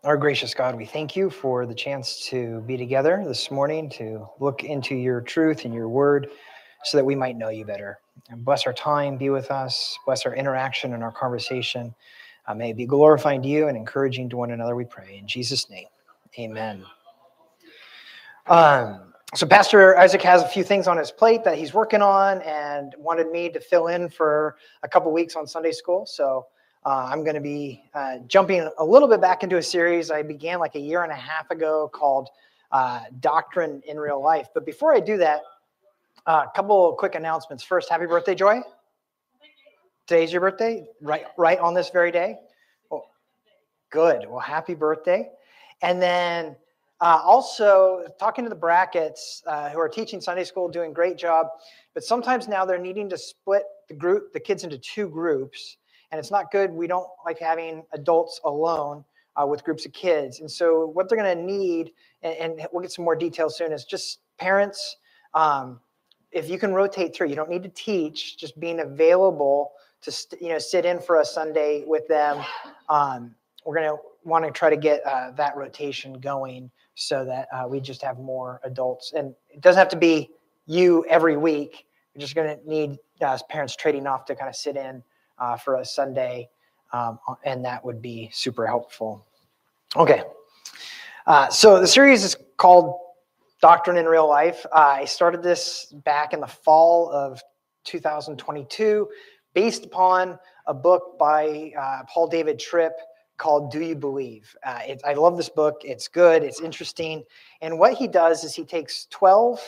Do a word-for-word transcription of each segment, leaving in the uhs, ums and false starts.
Our gracious God, we thank you for the chance to be together this morning, to look into your truth and your word so that we might know you better. And bless our time, be with us, bless our interaction and our conversation. Uh, may it be glorifying to you and encouraging to one another, we pray. In Jesus' name, amen. Um, so Pastor Isaac has a few things on his plate that he's working on and wanted me to fill in for a couple weeks on Sunday school. So Uh, I'm going to be uh, jumping a little bit back into a series I began like a year and a half ago called uh, Doctrine in Real Life. But before I do that, uh, a couple of quick announcements. First, happy birthday, Joy. Today's your birthday? Right, right on this very day? Well, good. Well, happy birthday. And then uh, also talking to the brackets uh, who are teaching Sunday school, doing a great job. But sometimes now they're needing to split the group, the kids into two groups. And it's not good. We don't like having adults alone uh, with groups of kids. And so what they're going to need, and, and we'll get some more details soon, is just parents, um, if you can rotate through, you don't need to teach, just being available to st- you know sit in for a Sunday with them. Um, we're going to want to try to get uh, that rotation going so that uh, we just have more adults. And it doesn't have to be you every week. We're just going to need uh, parents trading off to kind of sit in Uh, for a Sunday, um, and that would be super helpful. Okay, uh, so the series is called Doctrine in Real Life. Uh, I started this back in the fall of two thousand twenty-two, based upon a book by uh, Paul David Tripp called Do You Believe? Uh, it, I love this book. It's good. It's interesting. And what he does is he takes twelve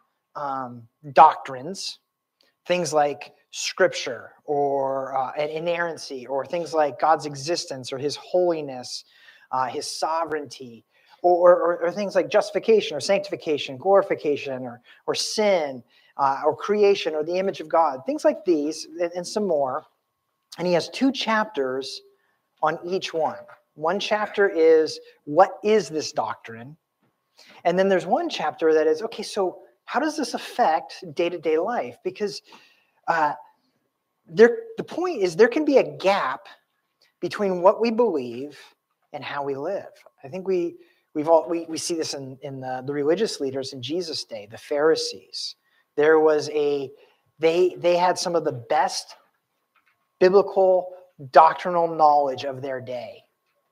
um, doctrines, things like Scripture or uh, an inerrancy, or things like God's existence or his holiness, uh, his sovereignty, or, or, or things like justification or sanctification, glorification, or, or sin, uh, or creation, or the image of God, things like these, and, and some more. And he has two chapters on each one. One chapter is, what is this doctrine? And then there's one chapter that is, okay, so how does this affect day-to-day life? Because uh, There, the point is there can be a gap between what we believe and how we live. I think we we've all we, we see this in, in the, the religious leaders in Jesus' day, the Pharisees. There was a they they had some of the best biblical doctrinal knowledge of their day,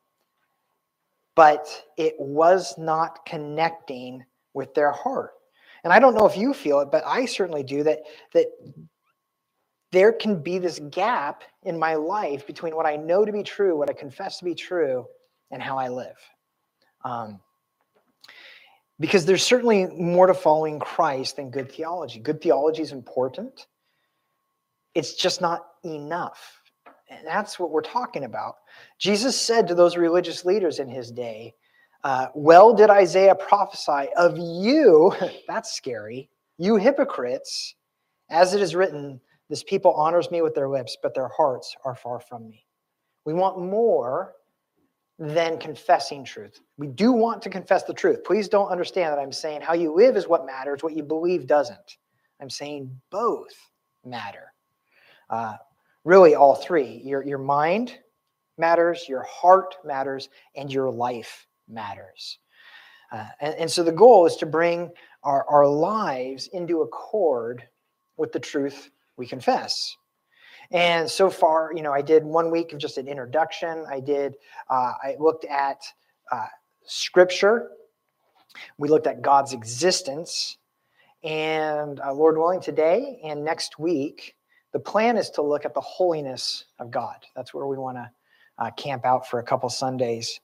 but it was not connecting with their heart. And I don't know if you feel it, but I certainly do, that that there can be this gap in my life between what I know to be true, what I confess to be true, and how I live. Um, because there's certainly more to following Christ than good theology. Good theology is important. It's just not enough. And that's what we're talking about. Jesus said to those religious leaders in his day, uh, well did Isaiah prophesy of you, that's scary, you hypocrites, as it is written, this people honors me with their lips, but their hearts are far from me. We want more than confessing truth. We do want to confess the truth. Please don't understand that I'm saying how you live is what matters, what you believe doesn't. I'm saying both matter. Uh, really, all three. Your, your mind matters, your heart matters, and your life matters. Uh, and, and so the goal is to bring our, our lives into accord with the truth we confess. And so far, you know, I did one week of just an introduction. I did, uh, I looked at uh, Scripture. We looked at God's existence. And uh, Lord willing, today and next week, the plan is to look at the holiness of God. That's where we want to uh, camp out for a couple Sundays.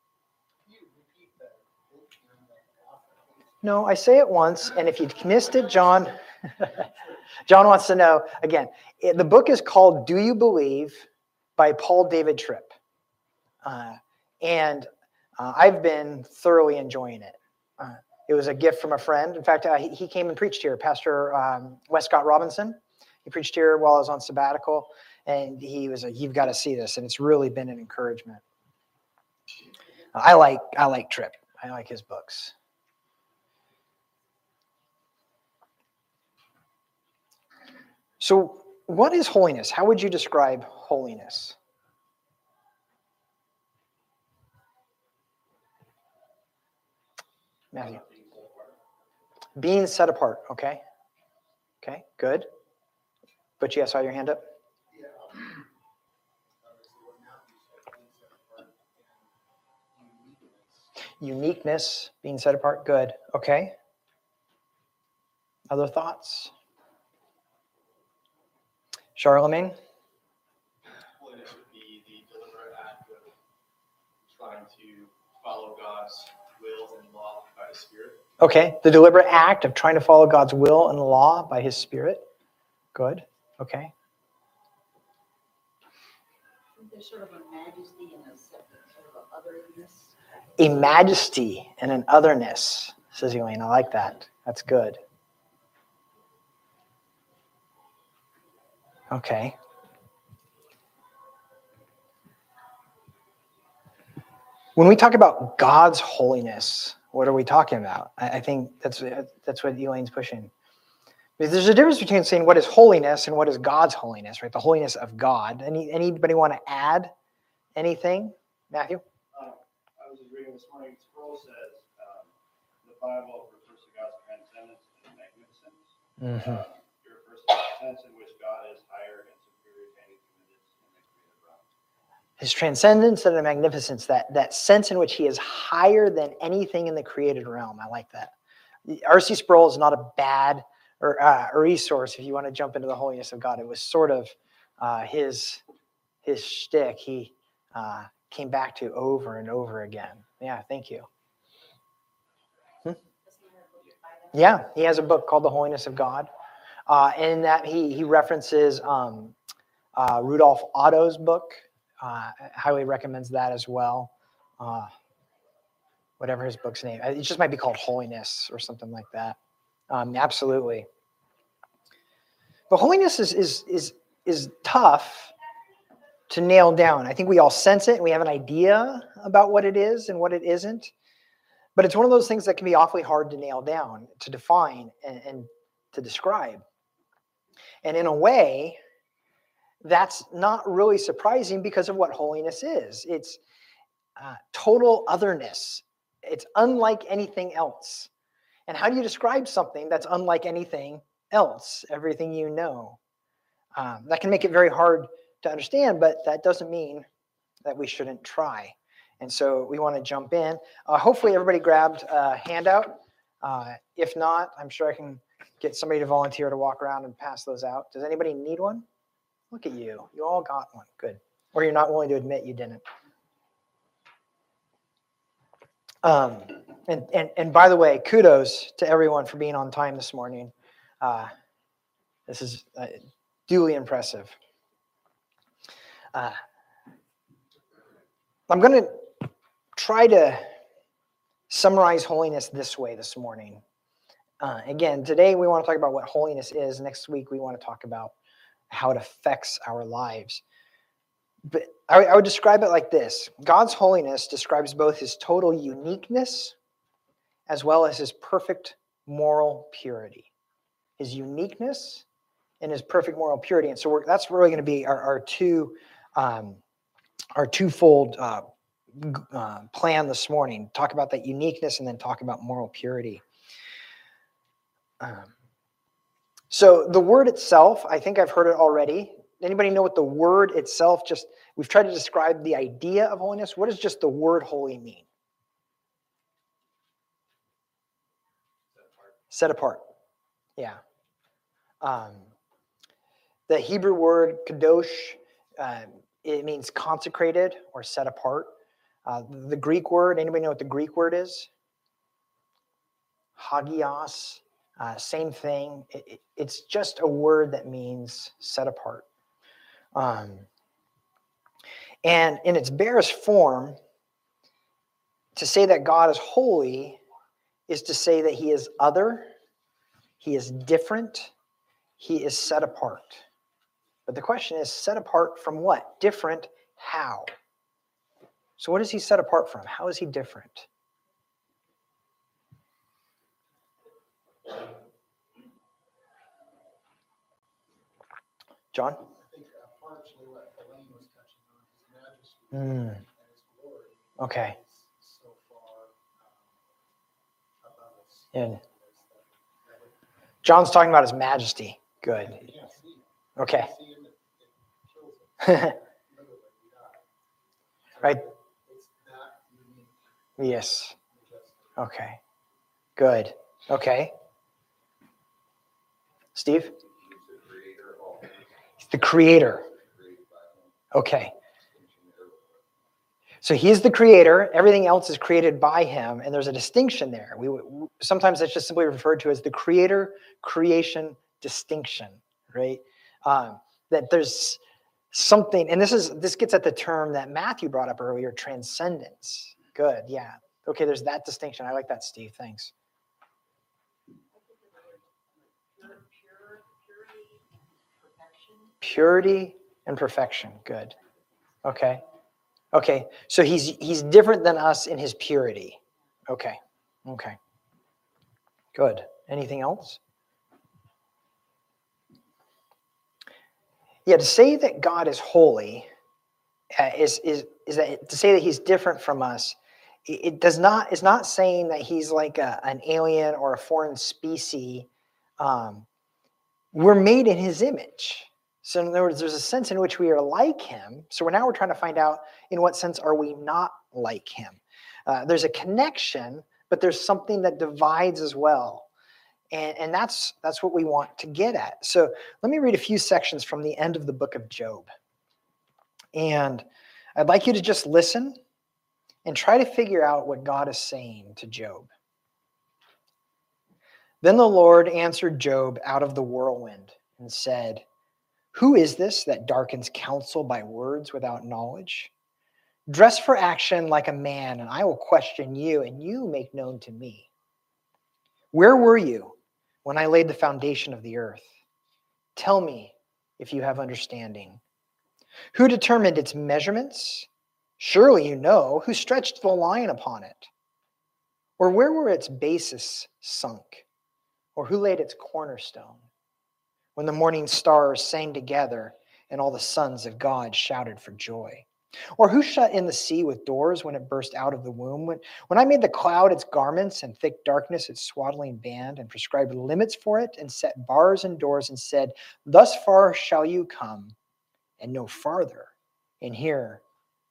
No, I say it once, and if you missed it, John... John wants to know, again, it, the book is called Do You Believe by Paul David Tripp. Uh, and uh, I've been thoroughly enjoying it. Uh, it was a gift from a friend. In fact, uh, he, he came and preached here, Pastor um, Westcott Robinson. He preached here while I was on sabbatical, and he was like, you've got to see this, and it's really been an encouragement. Uh, I like I like Tripp. I like his books. So what is holiness? How would you describe holiness? Matthew. Being set apart. Okay. Okay, good. But you saw your hand up? Uniqueness, being set apart. Good. Okay. Other thoughts? Charlemagne? Holiness would be the deliberate act of trying to follow God's will and law by His Spirit. Okay, the deliberate act of trying to follow God's will and law by His Spirit. Good. Okay. There's sort of a majesty and a sort of an otherness. A majesty and an otherness, says Elaine. I like that. That's good. Okay. When we talk about God's holiness, what are we talking about? I, I think that's that's what Elaine's pushing. Because there's a difference between saying what is holiness and what is God's holiness, right? The holiness of God. Any anybody want to add anything? Matthew? Uh, I was just reading this morning. Sproul says um, the Bible refers to God's transcendence and magnificence. Mm-hmm. Uh, it refers to the sense in which God is higher and superior to anything that is in the created realm. His transcendence and the magnificence, that, that sense in which he is higher than anything in the created realm. I like that. R C Sproul is not a bad or uh, a resource if you want to jump into the holiness of God. It was sort of uh, his his shtick. He uh, came back to over and over again. Yeah, thank you. Hmm? Yeah, he has a book called The Holiness of God. Uh, and in that he, he references um, uh, Rudolf Otto's book. Uh, highly recommends that as well. Uh, whatever his book's name. It just might be called Holiness or something like that. Um, absolutely. But holiness is, is, is, is tough to nail down. I think we all sense it and we have an idea about what it is and what it isn't. But it's one of those things that can be awfully hard to nail down, to define, and, and to describe. And in a way, that's not really surprising because of what holiness is. It's uh, total otherness. It's unlike anything else. And how do you describe something that's unlike anything else, everything you know? Um, that can make it very hard to understand, but that doesn't mean that we shouldn't try. And so we want to jump in. Uh, hopefully everybody grabbed a handout. Uh, if not, I'm sure I can get somebody to volunteer to walk around and pass those out. Does anybody need one? Look at you. You all got one. Good. Or you're not willing to admit you didn't. Um, and, and, and by the way, kudos to everyone for being on time this morning. Uh, this is uh, duly impressive. Uh, I'm going to try to summarize holiness this way this morning. Uh, again, today we want to talk about what holiness is. Next week we want to talk about how it affects our lives. But I, I would describe it like this. God's holiness describes both his total uniqueness as well as his perfect moral purity. His uniqueness and his perfect moral purity. And so we're, that's really going to be our, our two um, our twofold uh, uh, plan this morning. Talk about that uniqueness and then talk about moral purity. Um, so the word itself, I think I've heard it already. Anybody know what the word itself, just, we've tried to describe the idea of holiness. What does just the word holy mean? Set apart. Set apart. Yeah. Um, the Hebrew word kadosh, uh, it means consecrated or set apart. Uh, the Greek word, anybody know what the Greek word is? Hagios, uh, same thing. It, it, it's just a word that means set apart. Um, and in its barest form, to say that God is holy is to say that he is other, he is different, he is set apart. But the question is, set apart from what? Different, how? So what is he set apart from? How is he different? John? I think uh, partially what Elaine was touching on, his majesty Mm. and his glory Okay. is so far um, And John's talking about his majesty. Good. You can't see him. Okay. You see him, it it kills him. Literally, you die. So Right. It's that unique. Yes. Just Okay. Good. Okay. Steve? He's the creator. Okay. So he's the creator. Everything else is created by him, and there's a distinction there. We sometimes that's just simply referred to as the creator-creation distinction, right? Um, that there's something, and this is this gets at the term that Matthew brought up earlier, transcendence. Good, yeah. Okay, there's that distinction. I like that, Steve. Thanks. Pure, pure, purity, perfection. Purity and perfection. Good. Okay. Okay. So he's he's different than us in his purity. Okay. Okay. Good. Anything else? Yeah, to say that God is holy uh, is is is that to say that he's different from us. It, it does not is not saying that he's like a, an alien or a foreign species. Um, we're made in his image. So in other words, there's a sense in which we are like him. So we're now we're trying to find out in what sense are we not like him. Uh, there's a connection, but there's something that divides as well. And, and that's, that's what we want to get at. So let me read a few sections from the end of the book of Job. And I'd like you to just listen and try to figure out what God is saying to Job. Then the Lord answered Job out of the whirlwind and said, "Who is this that darkens counsel by words without knowledge? Dress for action like a man, and I will question you, and you make known to me. Where were you when I laid the foundation of the earth? Tell me if you have understanding. Who determined its measurements? Surely you know. Who stretched the line upon it? Or where were its bases sunk? Or who laid its cornerstone? When the morning stars sang together and all the sons of God shouted for joy? Or who shut in the sea with doors when it burst out of the womb? When, when I made the cloud its garments and thick darkness its swaddling band, and prescribed limits for it and set bars and doors and said, thus far shall you come and no farther, and here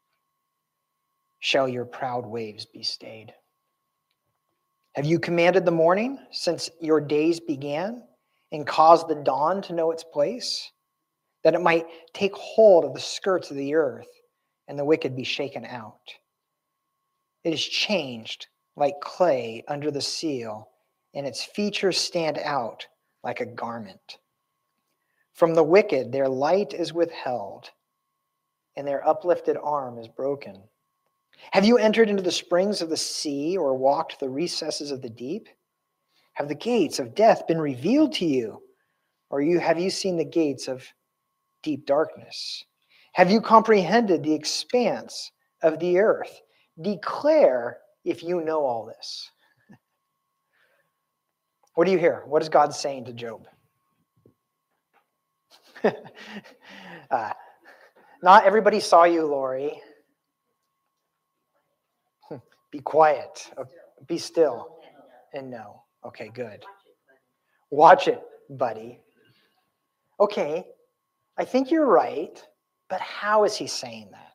shall your proud waves be stayed. Have you commanded the morning since your days began, and caused the dawn to know its place, that it might take hold of the skirts of the earth, and the wicked be shaken out? It is changed like clay under the seal, and its features stand out like a garment. From the wicked their light is withheld, and their uplifted arm is broken. Have you entered into the springs of the sea, or walked the recesses of the deep? Have the gates of death been revealed to you, or you have you seen the gates of deep darkness? Have you comprehended the expanse of the earth? Declare if you know all this. What do you hear? What is God saying to Job? uh, not everybody saw you, Lori. Be quiet. Be still. And know. Okay, good. Watch it, buddy. Okay, I think you're right, but how is he saying that?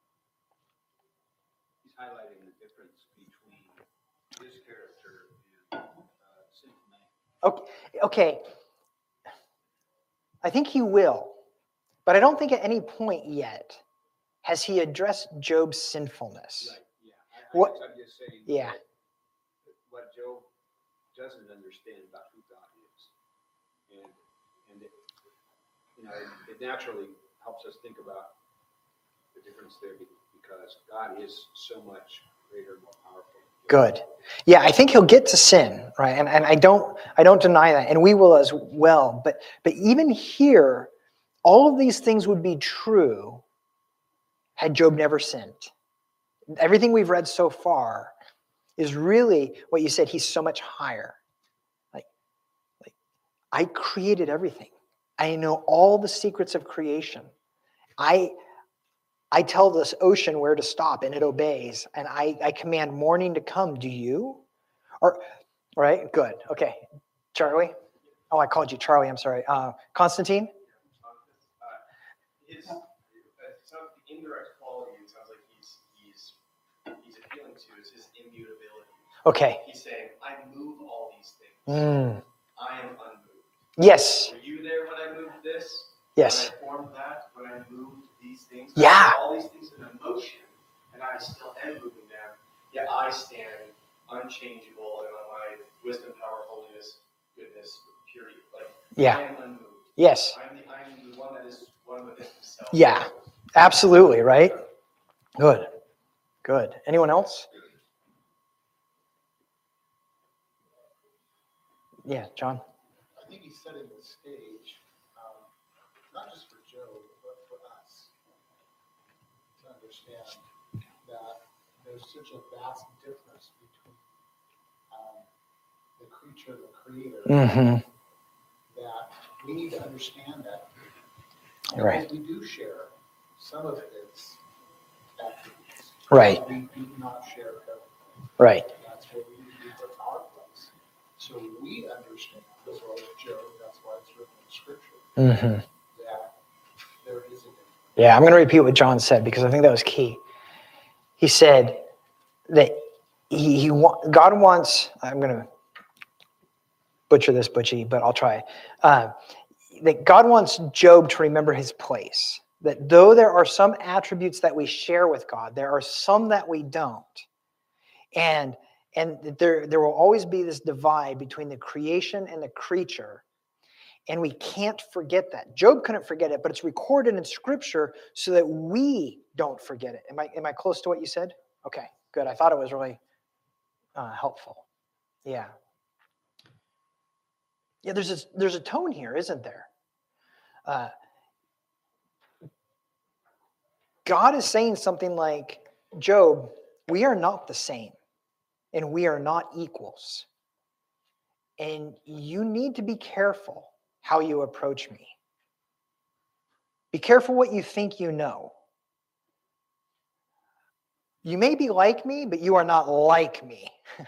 He's highlighting the difference between his character and uh, sinful man. Okay, okay. I think he will, but I don't think at any point yet has he addressed Job's sinfulness. Right, yeah. I, What- I, I'm just saying Yeah. that what Job doesn't understand about who God is. And, and it, you know, it, it naturally helps us think about the difference there be- because God is so much greater and more powerful. Good. Yeah, I think he'll get to sin, right? And and I don't I don't deny that, and we will as well. But but even here, all of these things would be true had Job never sinned. Everything we've read so far is really what you said. He's so much higher. Like, like I created everything. I know all the secrets of creation. I I tell this ocean where to stop and it obeys. And I, I command morning to come. Do you? Or Right? Good. Okay. Charlie? Oh, I called you Charlie. I'm sorry. Uh, Constantine? Uh, his, uh, some of the indirect quality, it sounds like he's, he's, he's appealing to is his immutability. Okay. He's saying, I move all these things. Mm. I am unmoved. Yes. Were you there when I moved this? Yes. When I formed that? When I moved these things? Yeah. I put all these things in motion, and I still am moving them. Yet I stand unchangeable in my wisdom, power, holiness, goodness, purity. Like, Yeah. I am unmoved. Yes. I'm the, I'm the one that is one within himself. Yeah. Absolutely, right? Good. Good. Anyone else? Yeah, John. I think he's setting the stage, um, not just for Job, but for us, to understand that there's such a vast difference between um, the creature and the creator, Mm-hmm. that we need to understand that. Right. Because we do share some of its attributes. Right. We do not share everything. Right. That's where we need to put our place. So we understand, as well as Job, that's why it's written in Scripture, Mm-hmm. that there is a difference. Yeah, I'm going to repeat what John said because I think that was key. He said that he, he wa- God wants, I'm going to butcher this, Butchie, but I'll try. Uh, that God wants Job to remember his place. That though there are some attributes that we share with God, there are some that we don't. And and there, there will always be this divide between the creation and the creature. And we can't forget that. Job couldn't forget it, but it's recorded in Scripture so that we don't forget it. Am I, am I close to what you said? Okay, good. I thought it was really uh, helpful. Yeah. Yeah, there's a, there's a tone here, isn't there? Uh, God is saying something like, Job, we are not the same, and we are not equals. And you need to be careful how you approach me. Be careful what you think you know. You may be like me, but you are not like me.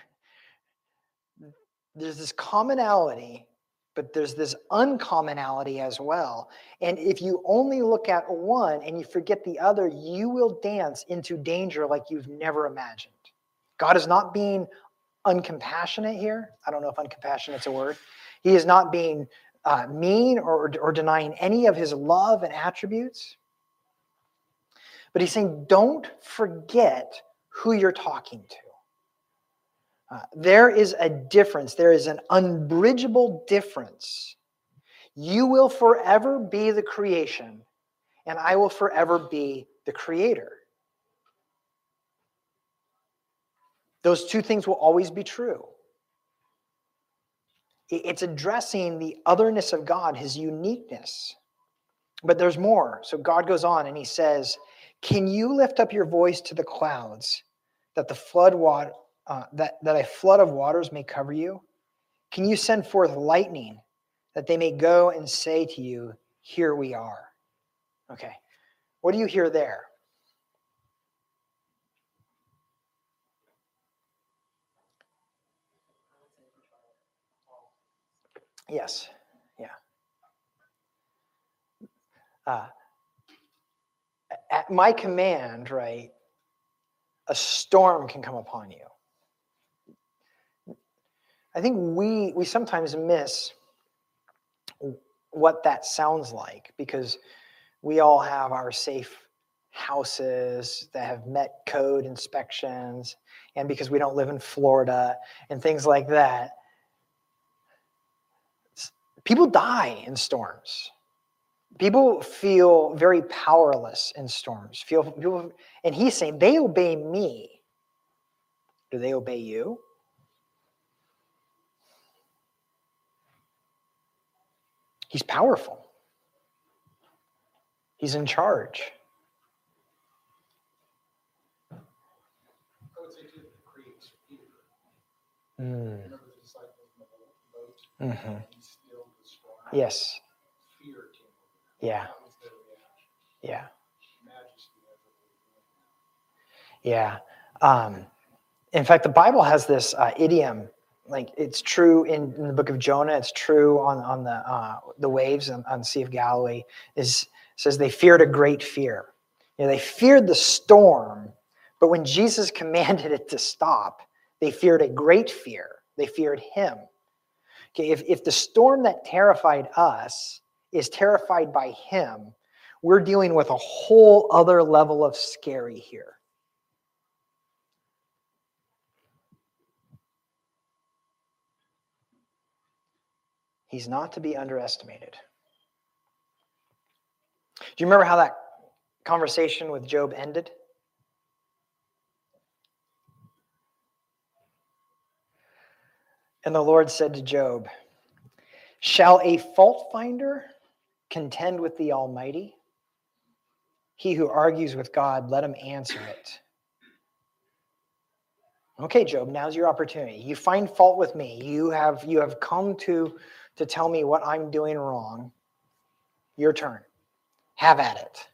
There's this commonality, but there's this uncommonality as well. And if you only look at one and you forget the other, you will dance into danger like you've never imagined. God is not being uncompassionate here. I don't know if uncompassionate is a word. He is not being uh, mean or, or denying any of his love and attributes. But he's saying, don't forget who you're talking to. Uh, there is a difference. There is an unbridgeable difference. You will forever be the creation, and I will forever be the creator. Those two things will always be true. It's addressing the otherness of God, his uniqueness. But there's more. So God goes on and he says, can you lift up your voice to the clouds that the flood water, uh, that, that a flood of waters may cover you? Can you send forth lightning that they may go and say to you, here we are? Okay. What do you hear there? Yes. Yeah. Uh, at my command, right, a storm can come upon you. I think we we sometimes miss what that sounds like because we all have our safe houses that have met code inspections, and because we don't live in Florida and things like that. People die in storms. People feel very powerless in storms. Feel people, and he's saying they obey me. Do they obey you? He's powerful. He's in charge. I would say too, it creates fear. Mm. Remember the disciples in the boat? Mm-hmm. And he stilled the storm. Yes. Fear came over them. Yeah. That was their reaction. Yeah. Majesty as it was doing Yeah. Um, in fact, the Bible has this uh, idiom like it's true in, in the book of Jonah. It's true on on the uh, the waves on, on the Sea of Galilee. Is says they feared a great fear. You know, they feared the storm, but when Jesus commanded it to stop, they feared a great fear. They feared him. Okay, if if the storm that terrified us is terrified by him, we're dealing with a whole other level of scary here. He's not to be underestimated. Do you remember how that conversation with Job ended? And the Lord said to Job, "Shall a fault finder contend with the Almighty? He who argues with God, let him answer it." Okay, Job, now's your opportunity. You find fault with me. You have you have come to, to tell me what I'm doing wrong. Your turn. Have at it.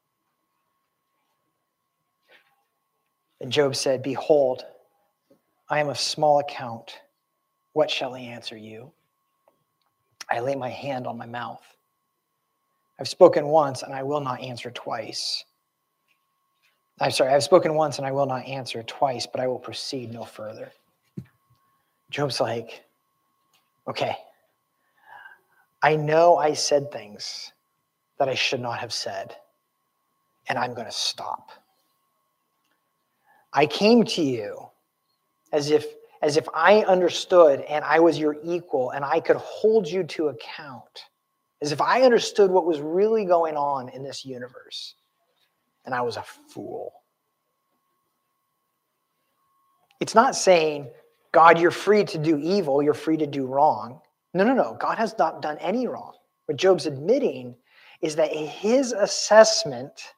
And Job said, "Behold, I am of small account. What shall I answer you? I lay my hand on my mouth. I've spoken once, and I will not answer twice. I'm sorry, I've spoken once, and I will not answer twice, but I will proceed no further." Job's like, okay, I know I said things that I should not have said, and I'm going to stop. I came to you as if as if I understood and I was your equal and I could hold you to account, as if I understood what was really going on in this universe, and I was a fool. It's not saying, God, you're free to do evil, you're free to do wrong. No, no, no. God has not done any wrong. What Job's admitting is that his assessment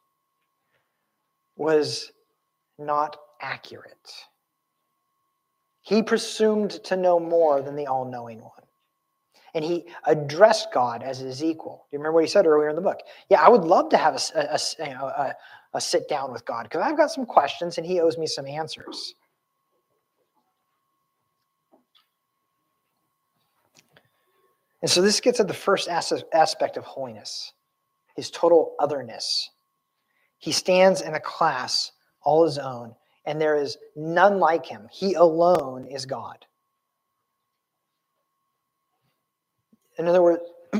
was not accurate. He presumed to know more than the all-knowing one. And he addressed God as his equal. Do you remember what he said earlier in the book? Yeah, I would love to have a, a, a, you know, a, a sit down with God because I've got some questions and he owes me some answers. And so this gets at the first aspect of holiness, his total otherness. He stands in a class all his own, and there is none like him. He alone is God. In other words, in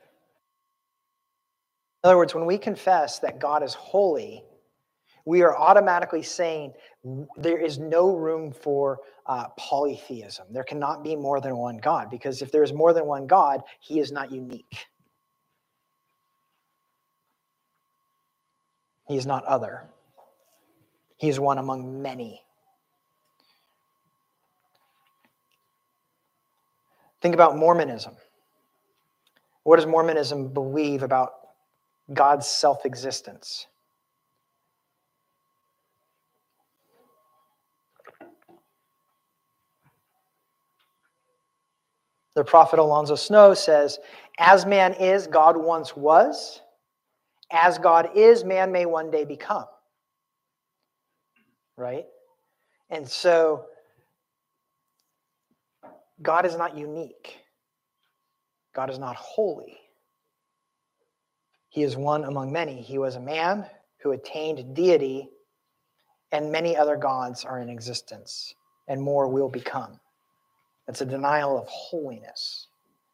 other words, when we confess that God is holy, we are automatically saying there is no room for uh, polytheism. There cannot be more than one God, because if there is more than one God, he is not unique. He is not other. He is one among many. Think about Mormonism. What does Mormonism believe about God's self-existence? The prophet Alonzo Snow says, as man is, God once was. As God is, man may one day become. Right? And so, God is not unique. God is not holy. He is one among many. He was a man who attained deity, and many other gods are in existence, and more will become. It's a denial of holiness.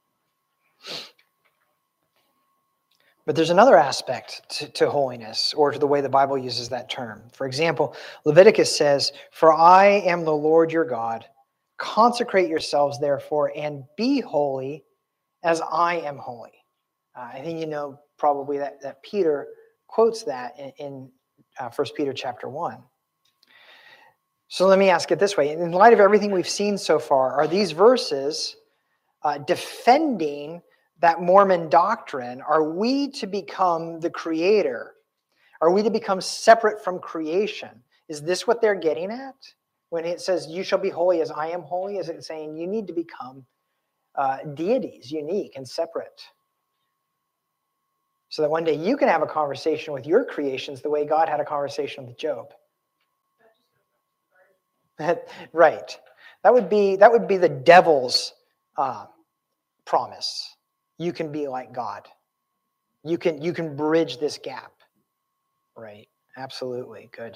But there's another aspect to, to holiness, or to the way the Bible uses that term. For example, Leviticus says, "For I am the Lord your God. Consecrate yourselves, therefore, and be holy as I am holy." Uh, I think you know probably that, that Peter quotes that in, in uh, First Peter chapter one. So let me ask it this way. In light of everything we've seen so far, are these verses uh, defending that Mormon doctrine? Are we to become the creator? Are we to become separate from creation? Is this what they're getting at? When it says, "You shall be holy as I am holy," is it saying you need to become uh, deities, unique and separate? So that one day you can have a conversation with your creations the way God had a conversation with Job. Right. That would be that would be the devil's uh, promise. You can be like God. You can you can bridge this gap. Right. Absolutely. Good.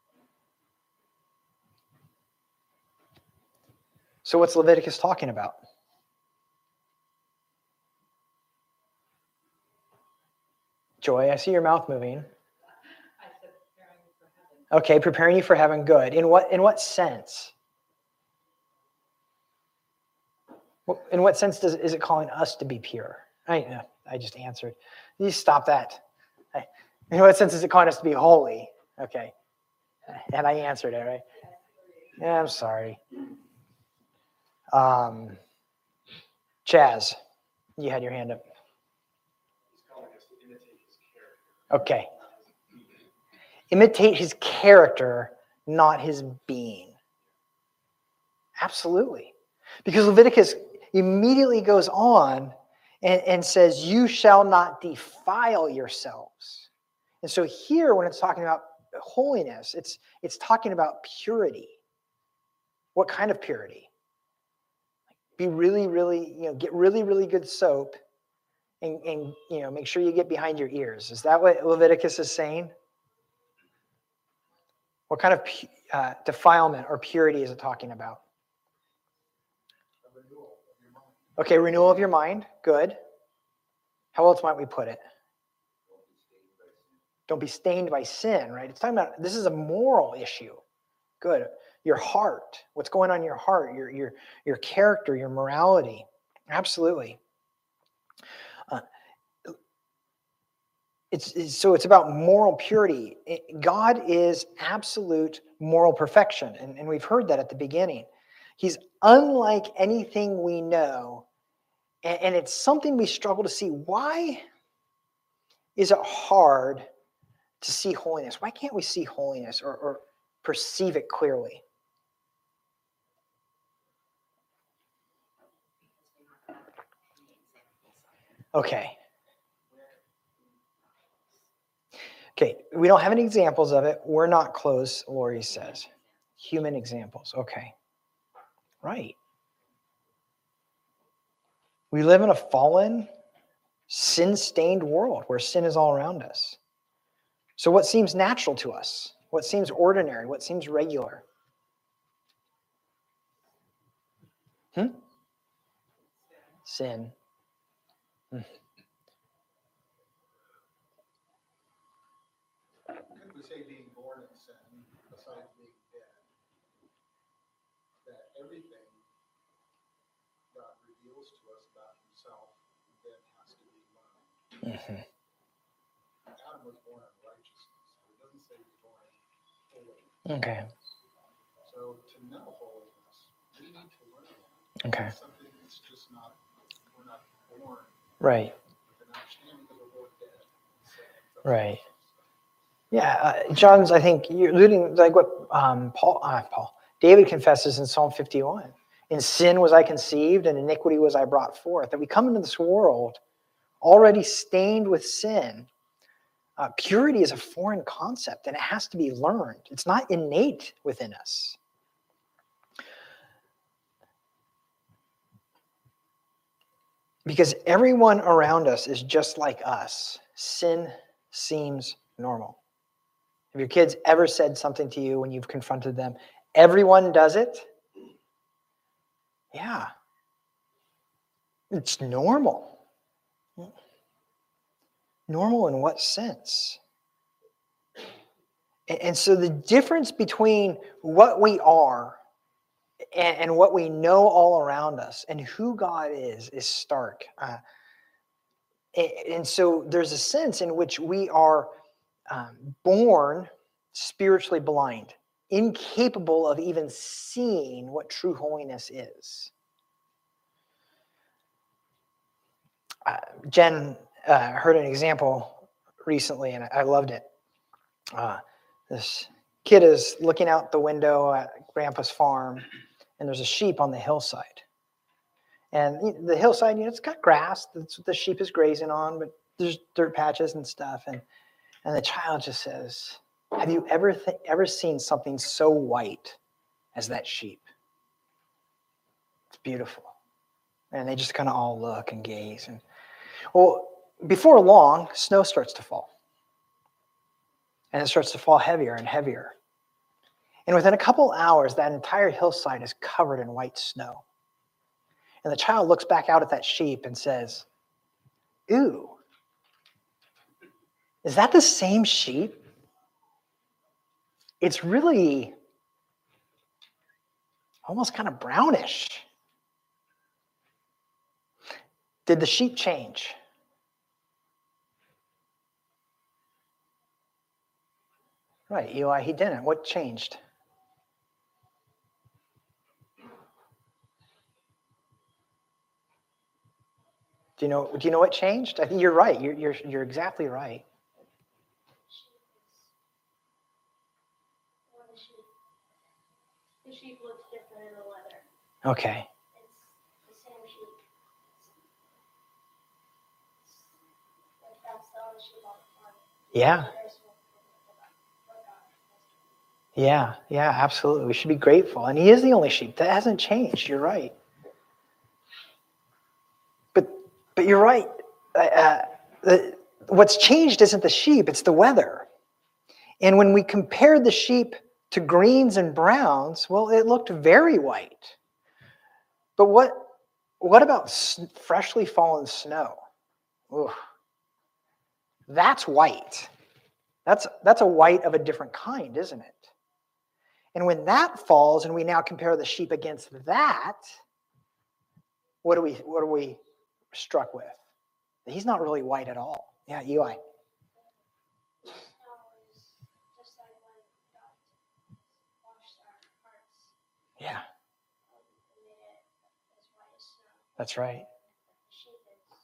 So what's Leviticus talking about? Joy, I see your mouth moving. I said preparing you for heaven. Okay, preparing you for heaven. Good. In what in what sense? In what sense does is it calling us to be pure? I I just answered. You stop that. In what sense is it calling us to be holy? Okay. And I answered it, right? Yeah, I'm sorry. Um, Chaz, you had your hand up. He's calling us to imitate his character. Okay. Imitate his character, not his being. Absolutely. Because Leviticus immediately goes on and, and says, you shall not defile yourselves. And so here, when it's talking about holiness, it's, it's talking about purity. What kind of purity? Be really, really, you know, get really, really good soap and, and, you know, make sure you get behind your ears. Is that what Leviticus is saying? What kind of uh, defilement or purity is it talking about? Okay, renewal of your mind. Good. How else might we put it? Don't be stained by sin, right? It's talking about, this is a moral issue. Good. Your heart, what's going on in your heart, your your your character, your morality. Absolutely. Uh, it's, it's so it's about moral purity. It, God is absolute moral perfection, and, and we've heard that at the beginning. He's unlike anything we know, and, and it's something we struggle to see. Why is it hard to see holiness? Why can't we see holiness or, or perceive it clearly? Okay. Okay, we don't have any examples of it. We're not close, Lori says. Human examples. Okay. Right. We live in a fallen, sin-stained world where sin is all around us. So what seems natural to us? What seems ordinary? What seems regular? Hmm? Sin. Hmm. Could we say being born in sin, besides being dead, that everything God reveals to us about himself then has to be learned? Mm-hmm. Adam was born in righteousness. It doesn't say he was born holy. Okay. So to know holiness, we need to learn that. Okay. It's something that's just not, we're not born Right. with an understanding because we're born dead. So, Right. Yeah, uh, John's, I think you're alluding like what um, Paul, uh, Paul, David confesses in Psalm fifty-one. In sin was I conceived, and iniquity was I brought forth. That we come into this world already stained with sin. Uh, purity is a foreign concept, and it has to be learned. It's not innate within us. Because everyone around us is just like us. Sin seems normal. Have your kids ever said something to you when you've confronted them? Everyone does it? Yeah. It's normal. Normal in what sense? And so the difference between what we are and what we know all around us and who God is is stark. Uh, and so there's a sense in which we are um, born spiritually blind, incapable of even seeing what true holiness is. Uh, Jen uh, heard an example recently, and I loved it. Uh, this kid is looking out the window at Grandpa's farm, and there's a sheep on the hillside. And the hillside, you know, it's got grass that's what the sheep is grazing on, but there's dirt patches and stuff. And, and the child just says, have you ever th- ever seen something so white as that sheep? It's beautiful. And they just kind of all look and gaze. And well, before long, snow starts to fall. And it starts to fall heavier and heavier. And within a couple hours, that entire hillside is covered in white snow. And the child looks back out at that sheep and says, "Ooh, is that the same sheep? It's really almost kind of brownish." Did the sheep change? Right, Eli, he didn't. What changed? Do you know? Do you know what changed? I think you're right. You're you're you're exactly right. Well, the sheep, the sheep looks different in the weather. Okay. It's the same sheep. Like that's the only sheep on the farm. Yeah. Yeah. Yeah. Absolutely. We should be grateful, and he is the only sheep. That hasn't changed. You're right. But but you're right. Uh, the, what's changed isn't the sheep; it's the weather. And when we compared the sheep to greens and browns, well, it looked very white. But what what about freshly fallen snow? Ooh, that's white. That's that's a white of a different kind, isn't it? And when that falls, and we now compare the sheep against that, what are we what are we struck with? He's not really white at all. Yeah, Eli. The snow is just like when God washed our hearts. Yeah, um, and made it as white as snow. that's right. The sheep is not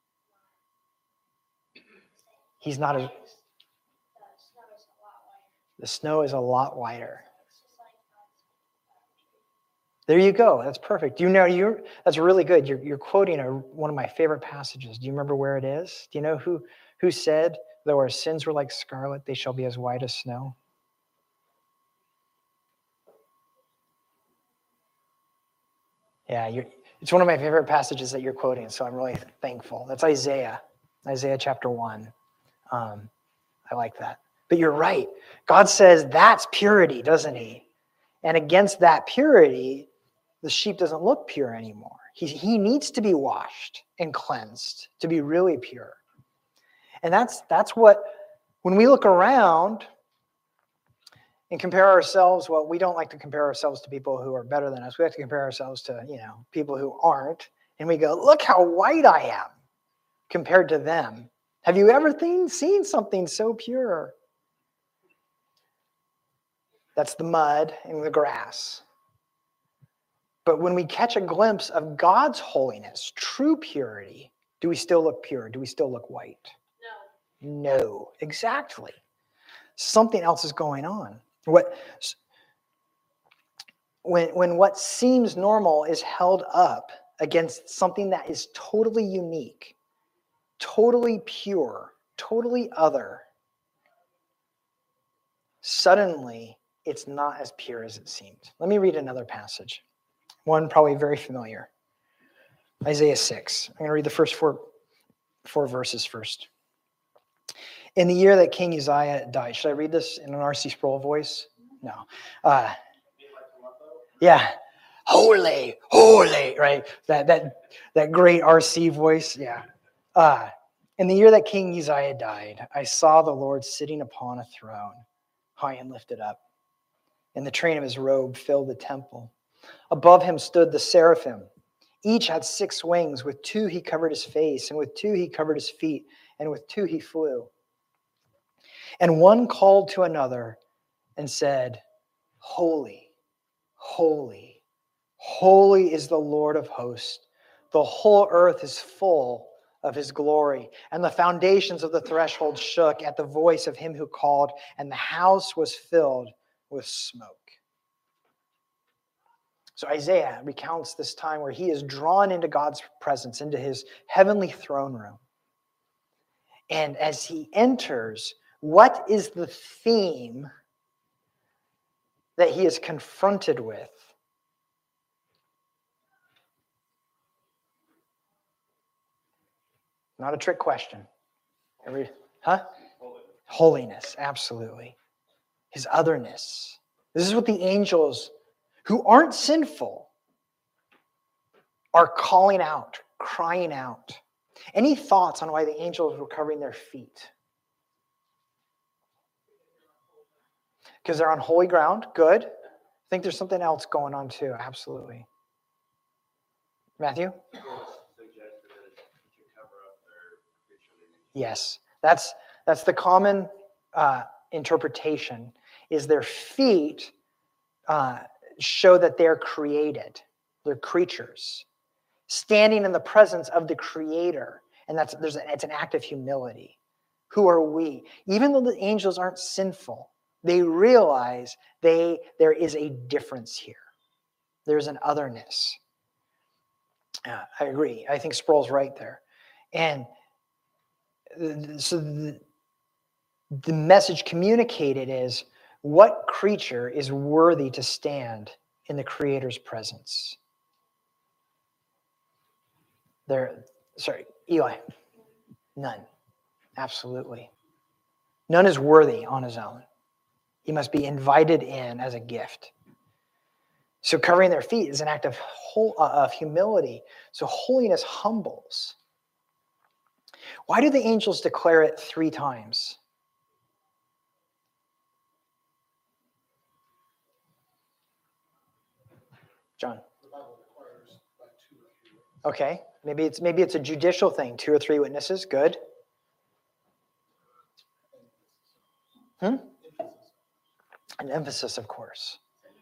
the same. He's not as The snow is a lot whiter. the snow is a lot whiter. It's just like God's tree. There you go. That's perfect. You know, you're that's really good. You're you're quoting a, one of my favorite passages. Do you remember where it is? Do you know who who said, "Though our sins were like scarlet, they shall be as white as snow"? Yeah, you're, it's one of my favorite passages that you're quoting, so I'm really thankful. That's Isaiah, Isaiah chapter one. Um, I like that. But you're right. God says that's purity, doesn't he? And against that purity, the sheep doesn't look pure anymore. He, he needs to be washed and cleansed to be really pure. And that's that's what, when we look around and compare ourselves, well, we don't like to compare ourselves to people who are better than us. We have to compare ourselves to, you know, people who aren't. And we go, look how white I am compared to them. Have you ever seen, seen something so pure? That's the mud and the grass. But when we catch a glimpse of God's holiness, true purity, do we still look pure? Do we still look white? No. No, exactly. Something else is going on. What when when what seems normal is held up against something that is totally unique, totally pure, totally other, suddenly it's not as pure as it seemed. Let me read another passage. One probably very familiar. Isaiah six. I'm going to read the first four, four verses first. In the year that King Uzziah died, should I read this in an R C Sproul voice? No. Uh, yeah. Holy, holy, right? That that that great R C voice. Yeah. Uh, in the year that King Uzziah died, I saw the Lord sitting upon a throne, high and lifted up, and the train of his robe filled the temple. Above him stood the seraphim. Each had six wings. With two he covered his face, and with two he covered his feet, and with two he flew. And one called to another and said, Holy, holy, holy is the Lord of hosts. The whole earth is full of his glory. And the foundations of the threshold shook at the voice of him who called, and the house was filled with smoke. So Isaiah recounts this time where he is drawn into God's presence, into his heavenly throne room. And as he enters, what is the theme that he is confronted with? Not a trick question. Every, huh? Holiness, absolutely. His otherness. This is what the angels who aren't sinful are calling out, crying out. Any thoughts on why the angels were covering their feet? Because they're on holy ground. Good. I think there's something else going on too. Absolutely. Matthew? Yes. That's that's the common uh, interpretation, is their feet uh, show that they're created. They're creatures standing in the presence of the Creator. And that's there's a, it's an act of humility. Who are we? Even though the angels aren't sinful, they realize they there is a difference here. There's an otherness. Uh, I agree. I think Sproul's right there. And so the, the message communicated is, what creature is worthy to stand in the Creator's presence? There, sorry, Eli. None. Absolutely. None is worthy on his own. He must be invited in as a gift. So covering their feet is an act of, whole, uh, of humility. So holiness humbles. Why do the angels declare it three times? John. The Bible requires by two or three. Okay, maybe it's maybe it's a judicial thing. Two or three witnesses. Good. Hmm? An emphasis, of course.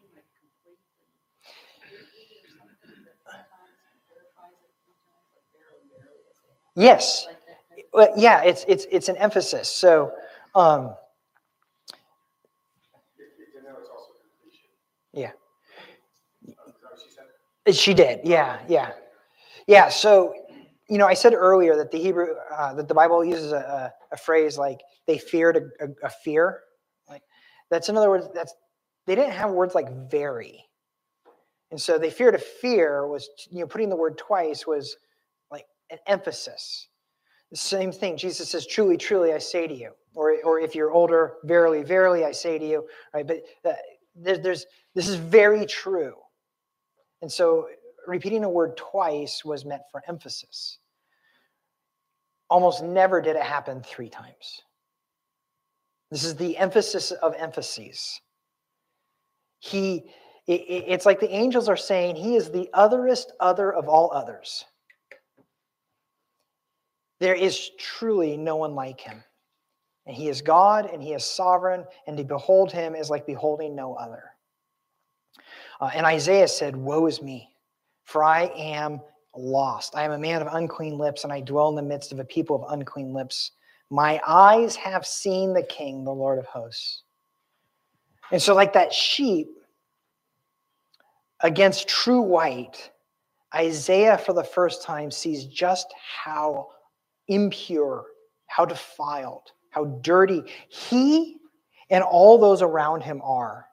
Yes. Well, yeah, it's it's it's an emphasis. So, um, yeah. She did. Yeah, yeah, yeah. So, you know, I said earlier that the Hebrew, uh, that the Bible uses a, a, a phrase like they feared a, a, a fear. Like that's in other words, that's they didn't have words like very, and so they feared a fear was, you know, putting the word twice was like an emphasis. The same thing. Jesus says, "Truly, truly, I say to you," or or if you're older, "Verily, verily, I say to you." Right, but uh, there, there's this is very true. And so repeating a word twice was meant for emphasis. Almost never did it happen three times. This is the emphasis of emphases. He, it, it's like the angels are saying he is the otherest other of all others. There is truly no one like him. And he is God and he is sovereign, and to behold him is like beholding no other. Uh, and Isaiah said, "Woe is me, for I am lost. I am a man of unclean lips, and I dwell in the midst of a people of unclean lips. My eyes have seen the King, the Lord of hosts." And so like that sheep against true white, Isaiah for the first time sees just how impure, how defiled, how dirty he and all those around him are.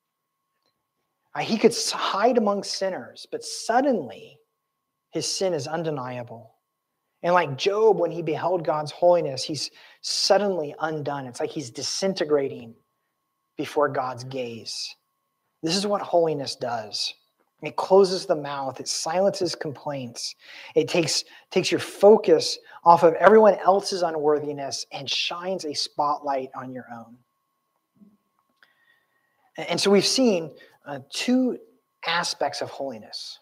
He could hide among sinners, but suddenly his sin is undeniable. And like Job, when he beheld God's holiness, he's suddenly undone. It's like he's disintegrating before God's gaze. This is what holiness does. It closes the mouth. It silences complaints. It takes, takes your focus off of everyone else's unworthiness and shines a spotlight on your own. And so we've seen uh, two aspects of holiness.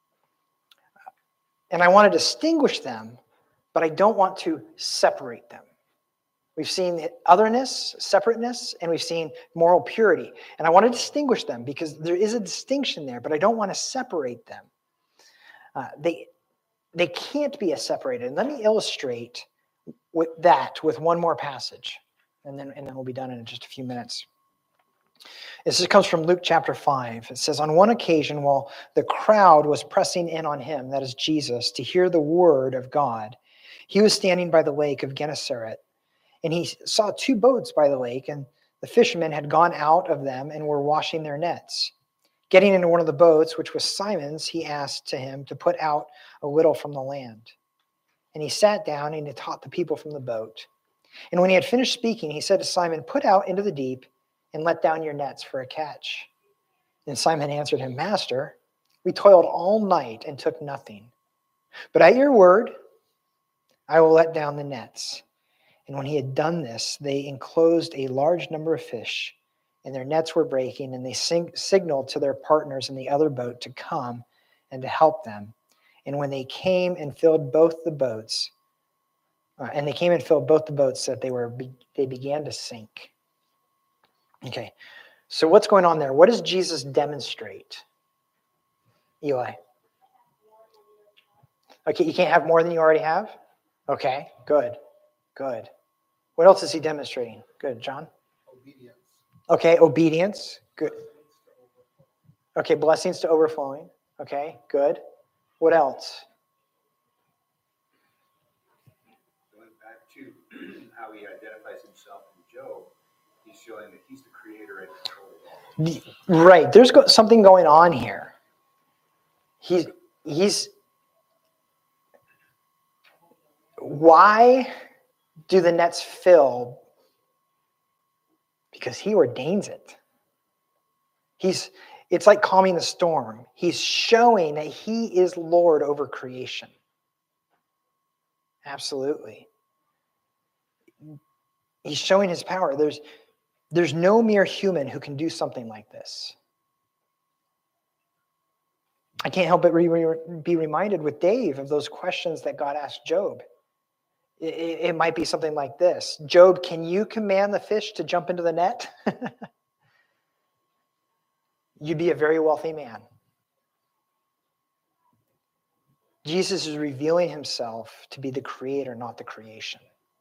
And I want to distinguish them, but I don't want to separate them. We've seen otherness, separateness, and we've seen moral purity. And I want to distinguish them because there is a distinction there, but I don't want to separate them. Uh, they, they can't be separated. And let me illustrate with that with one more passage, and then, and then we'll be done in just a few minutes. This comes from Luke chapter five. It says, "On one occasion, while the crowd was pressing in on him," that is Jesus, "to hear the word of God, he was standing by the lake of Gennesaret. And he saw two boats by the lake, and the fishermen had gone out of them and were washing their nets. Getting into one of the boats, which was Simon's, he asked to him to put out a little from the land. and he sat down and he taught the people from the boat. And when he had finished speaking, he said to Simon, "Put out into the deep and let down your nets for a catch." And Simon answered him, "Master, we toiled all night and took nothing. But at your word, I will let down the nets." And when he had done this, they enclosed a large number of fish, and their nets were breaking, and they sing- signaled to their partners in the other boat to come and to help them. And when they came and filled both the boats, uh, and they came and filled both the boats, that they were be- they began to sink. Okay, so what's going on there? What does Jesus demonstrate? Eli. Okay, you can't have more than you already have? Okay, good, good. What else is he demonstrating? Good, John? Obedience. Okay, obedience. Good. Okay, blessings to overflowing. Okay, good. What else? Going back to how he identifies himself in Job, he's showing that he's the creator and control of all. Right, there's go- something going on here. He's, he's, why do the nets fill? Because he ordains it. He's, it's like calming the storm. He's showing that he is Lord over creation. Absolutely. He's showing his power. There's, there's no mere human who can do something like this. I can't help but re- re- be reminded with Dave of those questions that God asked Job. It, it, it might be something like this. Job, can you command the fish to jump into the net? You'd be a very wealthy man. Jesus is revealing himself to be the creator, not the creation.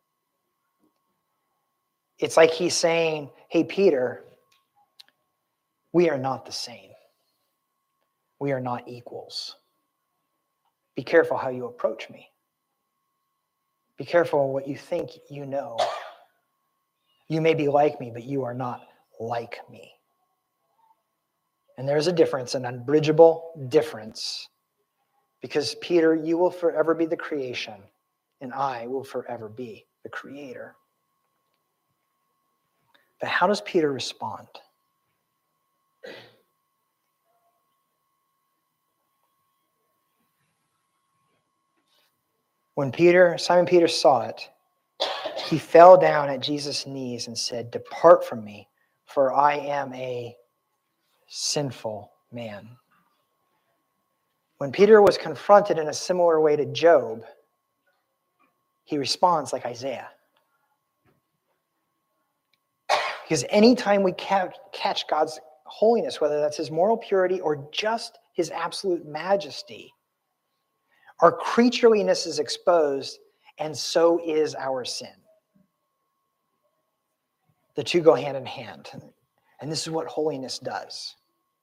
It's like he's saying, hey, Peter, we are not the same. We are not equals. Be careful how you approach me. Be careful what you think you know. You may be like me, but you are not like me. And there's a difference, an unbridgeable difference. Because, Peter, you will forever be the creation, and I will forever be the creator. But how does Peter respond? When Peter, Simon Peter saw it, he fell down at Jesus' knees and said, "Depart from me, for I am a sinful man." When Peter was confronted in a similar way to Job, he responds like Isaiah. Because anytime we catch God's holiness, whether that's his moral purity or just his absolute majesty, our creatureliness is exposed, and so is our sin. The two go hand in hand. And this is what holiness does.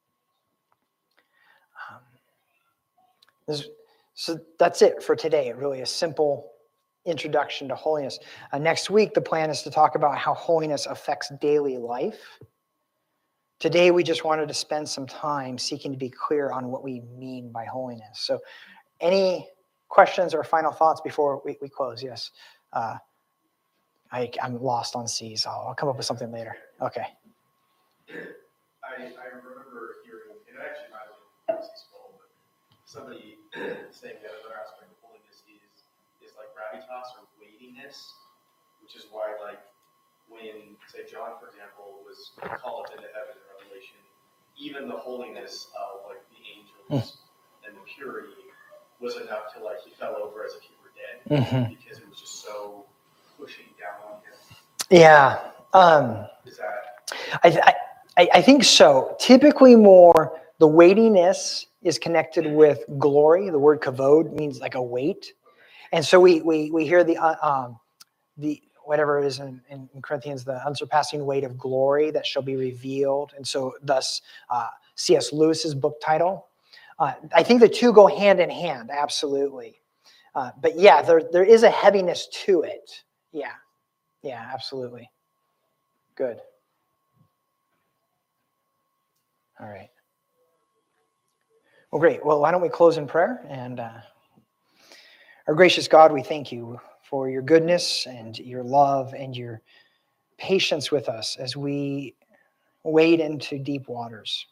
Um, this, so that's it for today. Really a simple introduction to holiness. Uh, next week, the plan is to talk about how holiness affects daily life. Today, we just wanted to spend some time seeking to be clear on what we mean by holiness. So any questions or final thoughts before we, we close? Yes. Uh, I, I'm lost on C's. I'll, I'll come up with something later. Okay. I, I remember hearing, and it actually might have been C's fault, but somebody saying that another aspect of holiness is is like gravitas or weightiness, which is why, like, when, say, John, for example, was called up into heaven in Revelation, even the holiness of, like, the angels mm. and the purity was enough to, like, he fell over as if he were dead, mm-hmm. because it was just so pushing down on him. Yeah. Um, is that... I, I, I think so. Typically more, the weightiness is connected with glory. The word kavod means like a weight. And so we we we hear the uh, um, the whatever it is in, in Corinthians, the unsurpassing weight of glory that shall be revealed. And so thus uh, C S Lewis's book title. Uh, I think the two go hand in hand, absolutely. Uh, but yeah, there there is a heaviness to it. Yeah, yeah, absolutely. Good. All right. Well, great. Well, why don't we close in prayer? And uh, Our gracious God, we thank you for your goodness and your love and your patience with us as we wade into deep waters.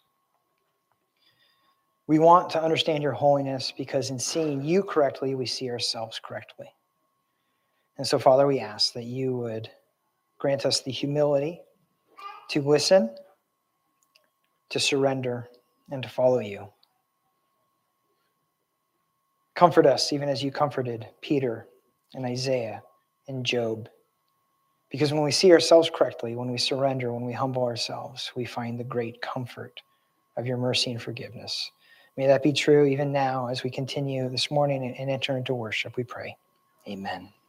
We want to understand your holiness because in seeing you correctly, we see ourselves correctly. And so, Father, we ask that you would grant us the humility to listen, to surrender, and to follow you. Comfort us even as you comforted Peter and Isaiah and Job. Because when we see ourselves correctly, when we surrender, when we humble ourselves, we find the great comfort of your mercy and forgiveness. May that be true even now as we continue this morning and enter into worship, we pray. Amen.